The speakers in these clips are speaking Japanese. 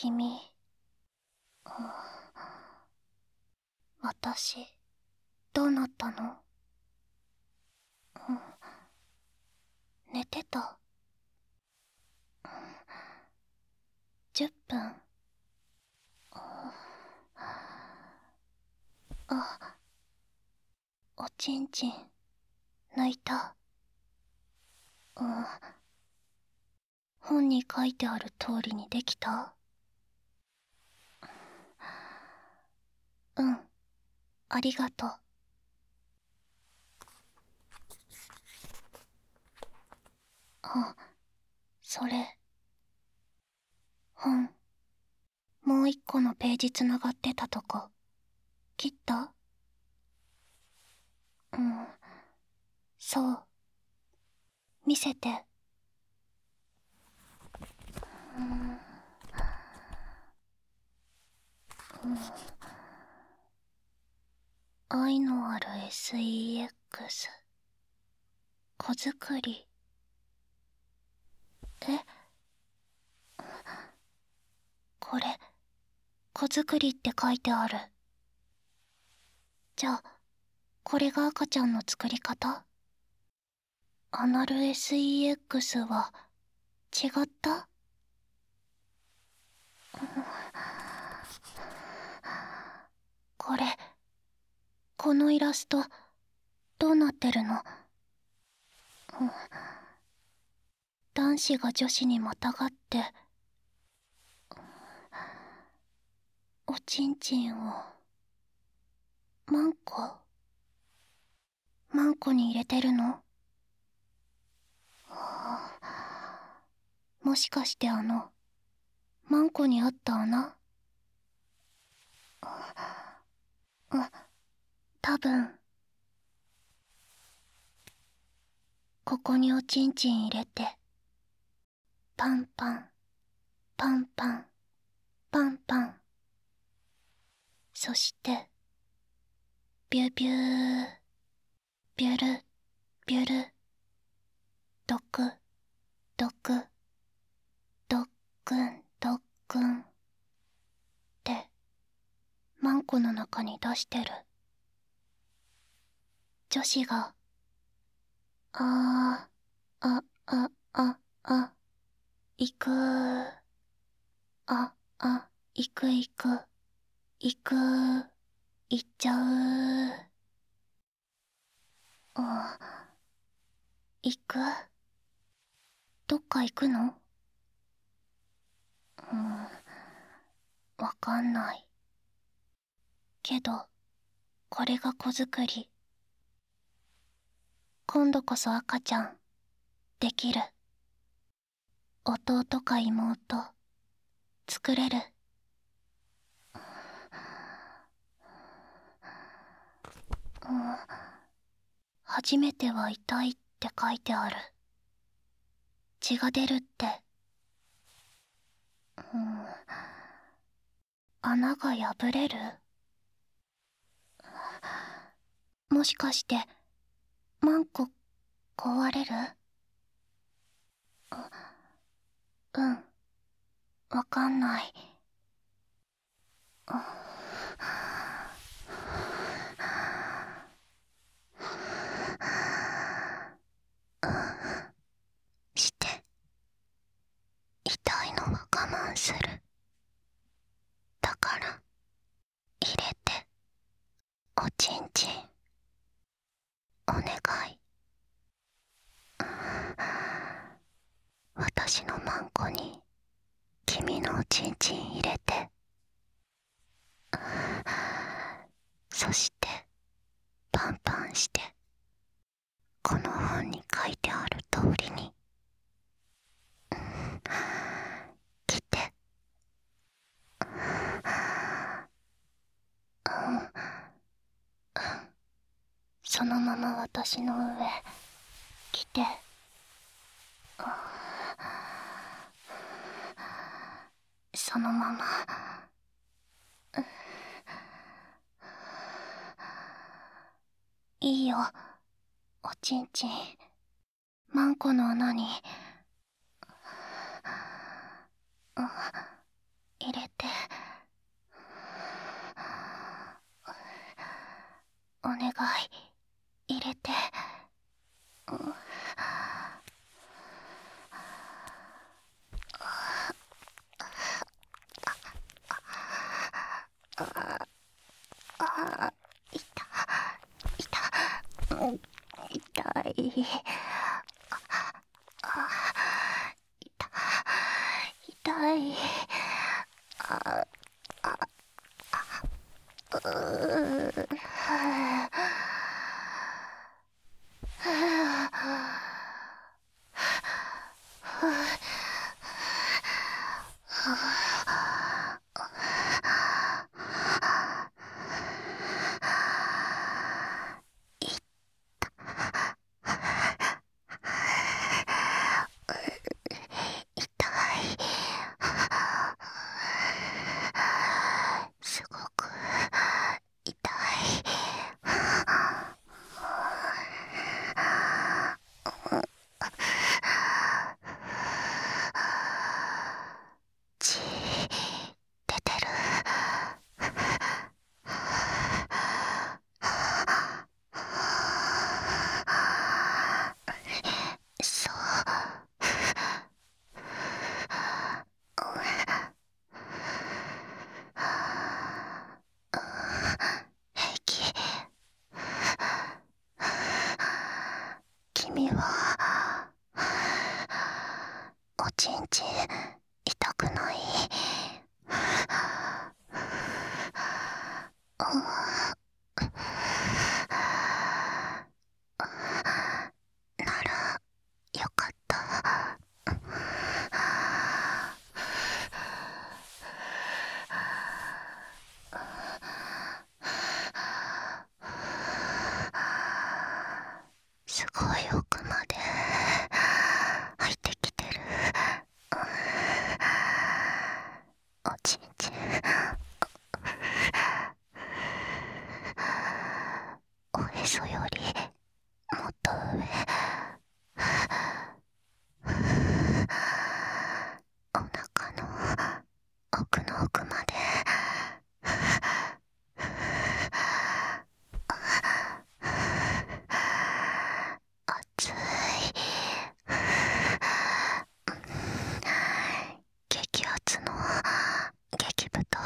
君、私、どうなったの？寝てた？10分。おちんちん、抜いた。本に書いてある通りにできた？ありがとう。それ、本、もう一個のページつながってたとこ、切った？そう。見せて。愛のある SEX。子作り。これ、子作りって書いてある。じゃあ、これが赤ちゃんの作り方？アナル SEX は、違った？これ、このイラスト、どうなってるの？男子が女子にまたがって、おちんちんを、マンコに入れてるの？もしかしてマンコにあった穴？多分。ここにおちんちん入れて、パンパン、パンパン、パンパン。そして、ビュビュー、ビュル、ビュル、ドク、ドク、ドックン、ドックン。って、マンコの中に出してる。女子が、行くー。行く行く。行くー。行っちゃうー。行く？どっか行くの？わかんない。けど、これが子作り。今度こそ赤ちゃん、できる。弟か妹、作れる。初めては痛いって書いてある。血が出るって。穴が破れる？もしかして、マンコ壊れる？わかんない。して、痛いのは我慢する。だから、入れて、おちんちん、お願い。私のマンコに、君のおちんちん入れて。そして、パンパンして、この本に書いてある通りに、来て。そのまま私の上、来て。そのまま。いいよ、おちんちん。マンコの穴に、入れあ、痛い。痛い。あ、うーは痛い。すごく痛い。血出てる。そう。平気。君はおちんちん痛くない？ならよかった。すごい奥まで入ってきてる。おちんちんおへそよりもっと上、お腹の奥の奥まで。熱い。激アツの激太。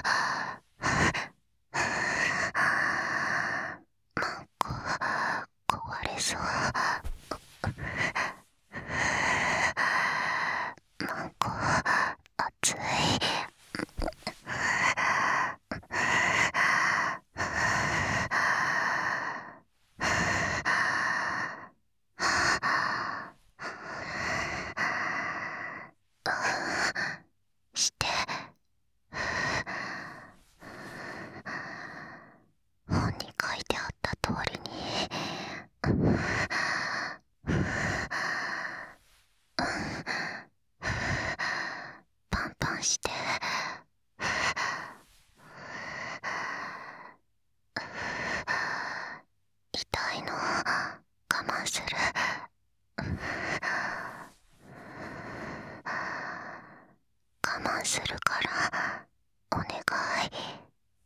マンコ壊れそう。マンコ熱い。して、本に書いてあった通りにパンパンして、痛いの我慢する。我慢するからお願い。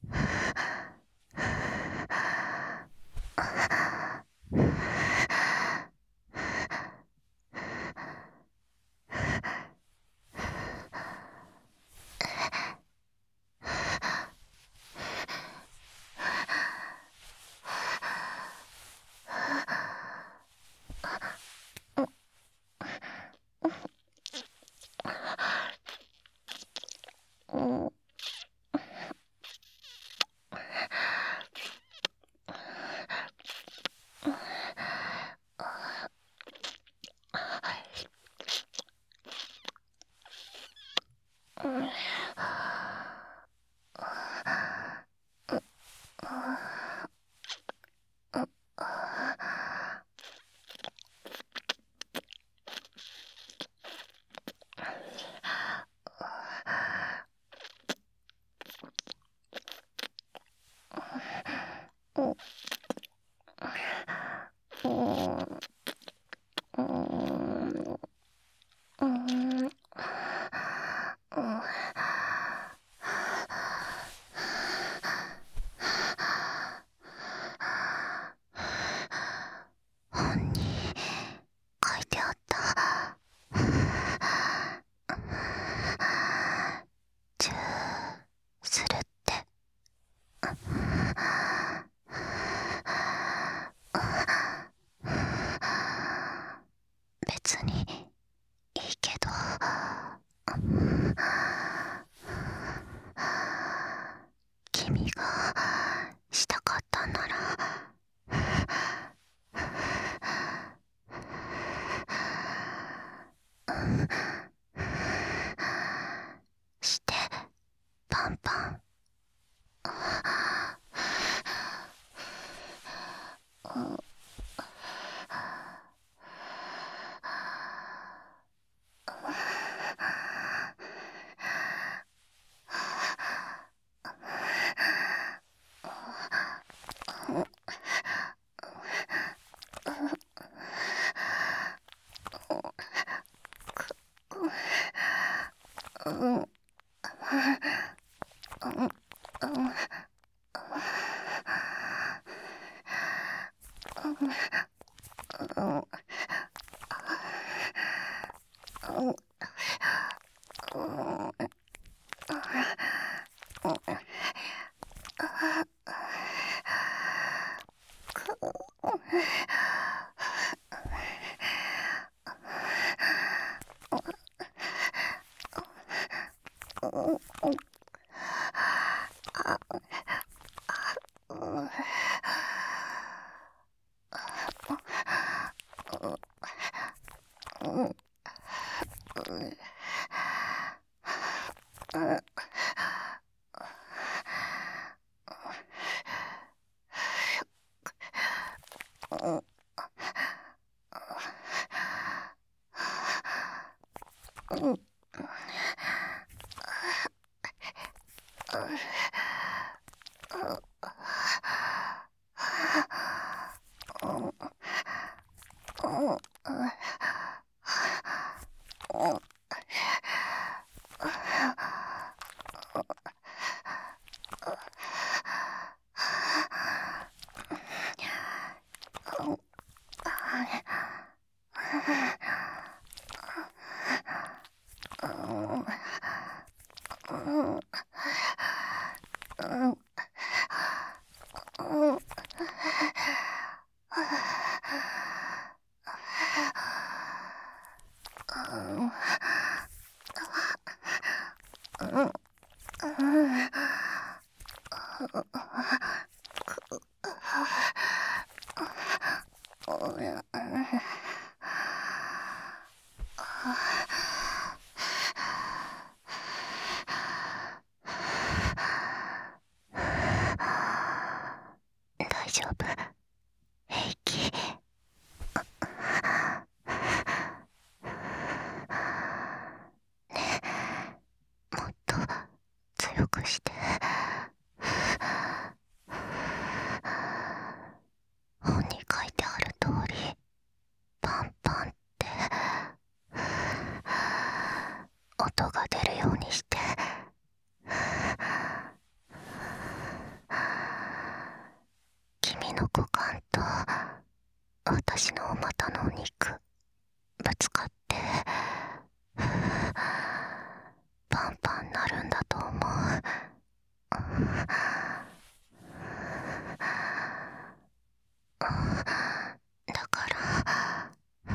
本に書いてあった。チューするって。 何がしたかったんならしてパンパン。大丈夫、平気。ねえ、もっと強くして。本に書いてある通りパンパンって音が出るようにして。君の股間と私のお股のお肉ぶつかってパンパンなるんだと思う。だから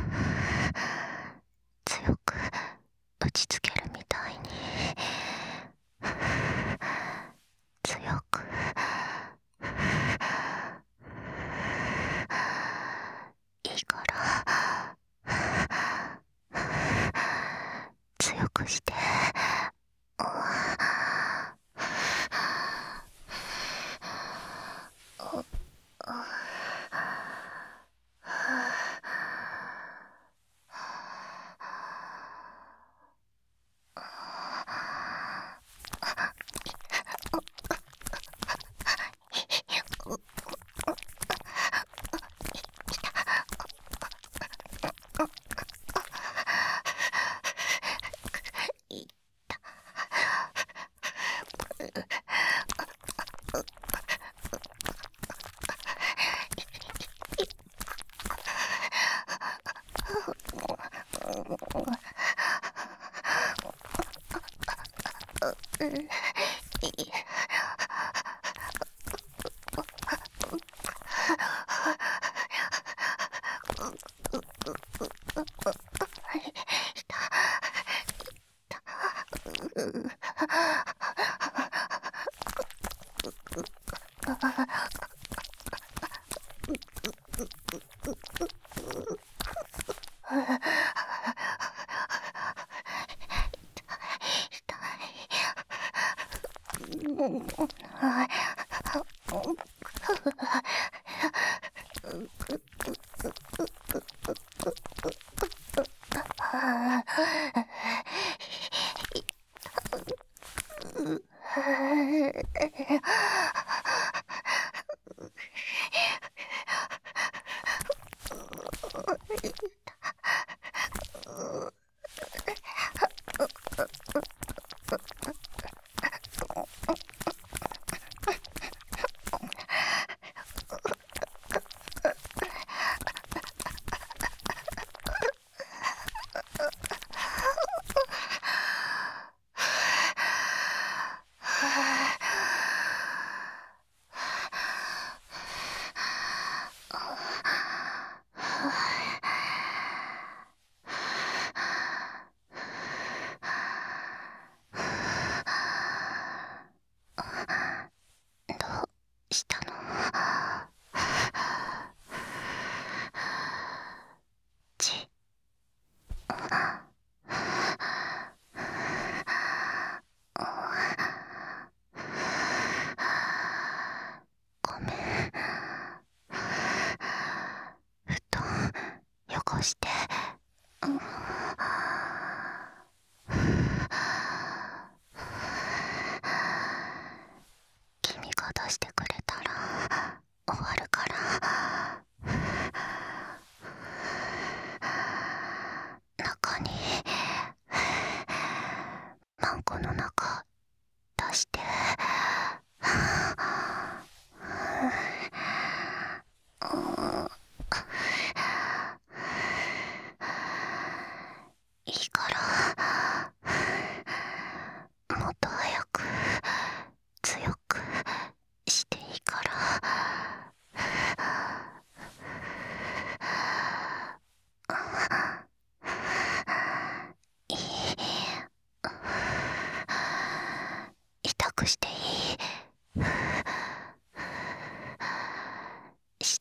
強く打ちつけるみたいに強くいいから強くして。 したの？ちごめん。布団汚して。君が出してくれたら終わるから。中にマンコの中出して。いいからもっと早く強くしていいから。いい、痛くしていい。して。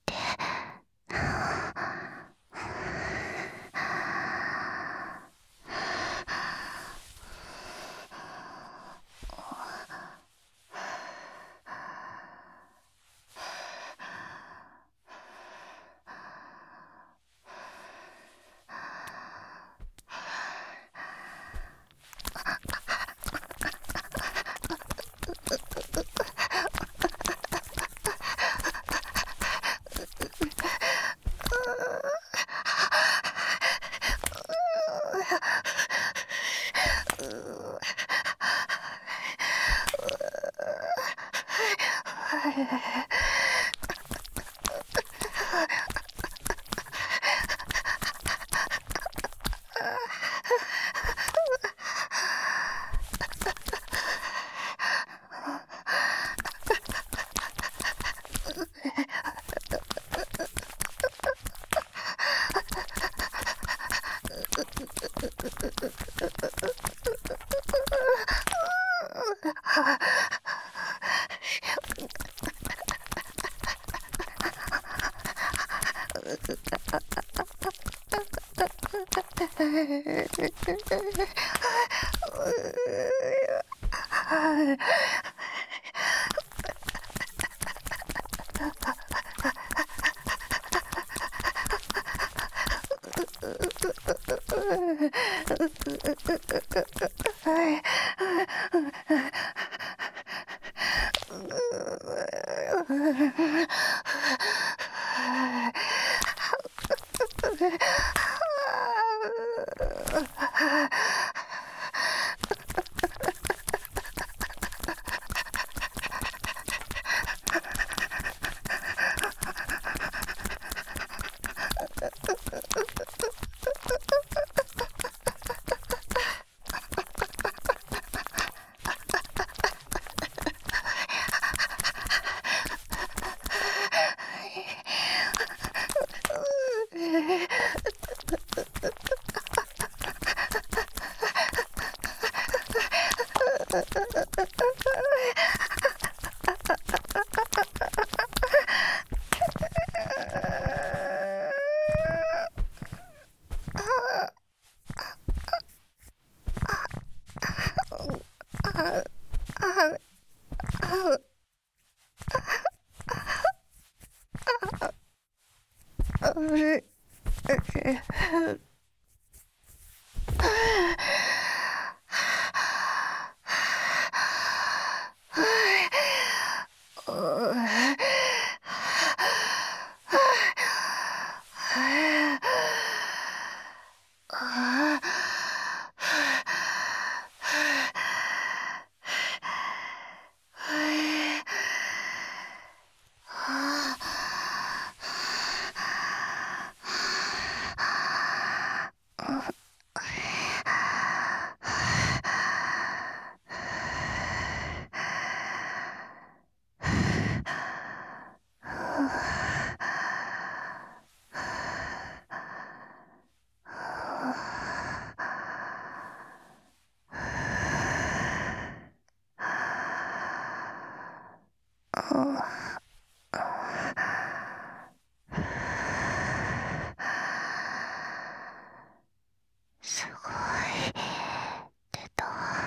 すごい出た。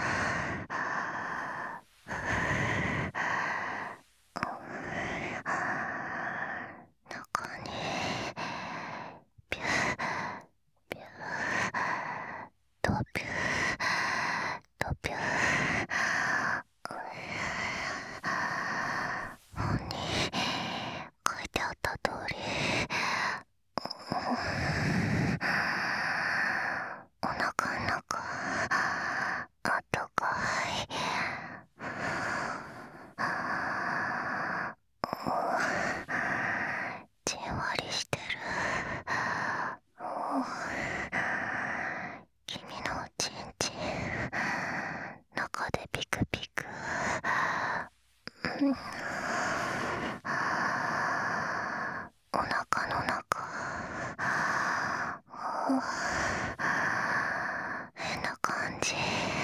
中にピューピューとピューとピュー、本に書いてあった通り、お腹の中あったかい。じんわりしてる。君のちんちん中でピクピク。お腹の中変な感じ。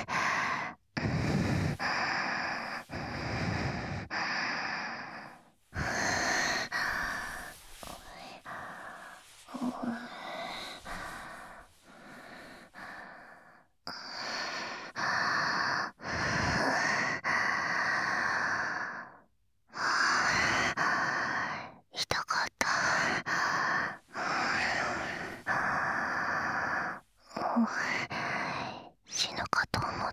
痛かった。死ぬかと思った。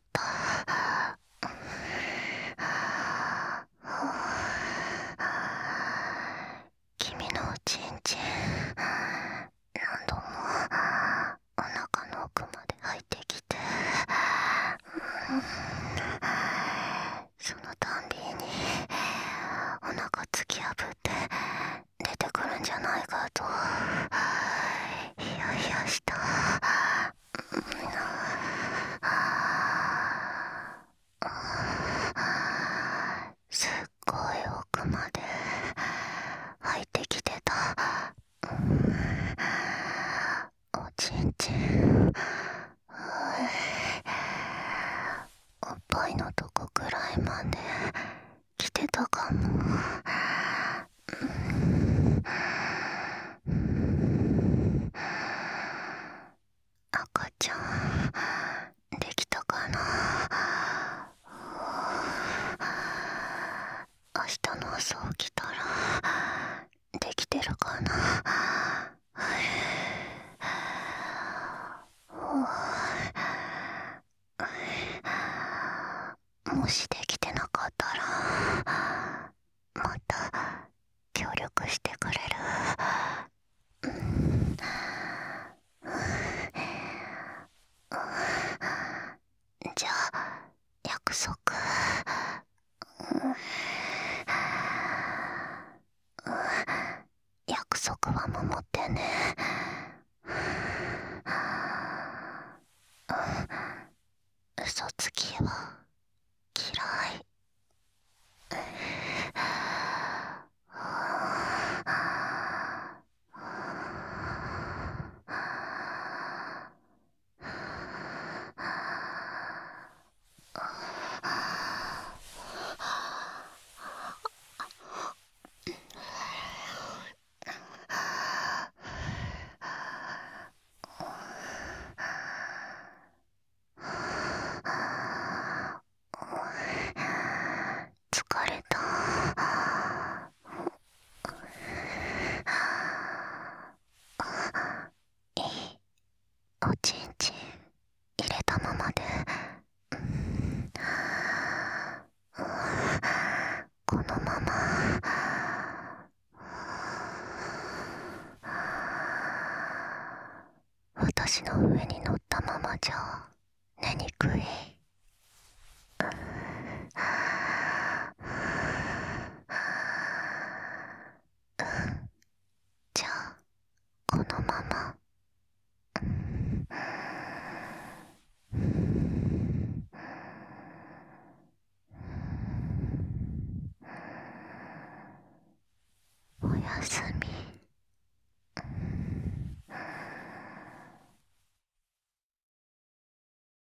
君のちんちん何度もお腹の奥まで入ってきて、そのたんびにお腹突き破って出てくるんじゃないかとヒヤヒヤした。すっごい奥まで入ってきてた。おちんちん、おっぱいのとこくらいまで来てたかも。赤ちゃんできたかな。明日の朝起きたらできてるかな。もしできてなかったらまた協力してくれる？じゃあ約束。約束は守ってね。嘘つきは嫌い。疲れた。いい？おちんちん入れたままで。このまま私の上に乗ったままじゃ寝にくい。じゃあこのまま。おやすみ。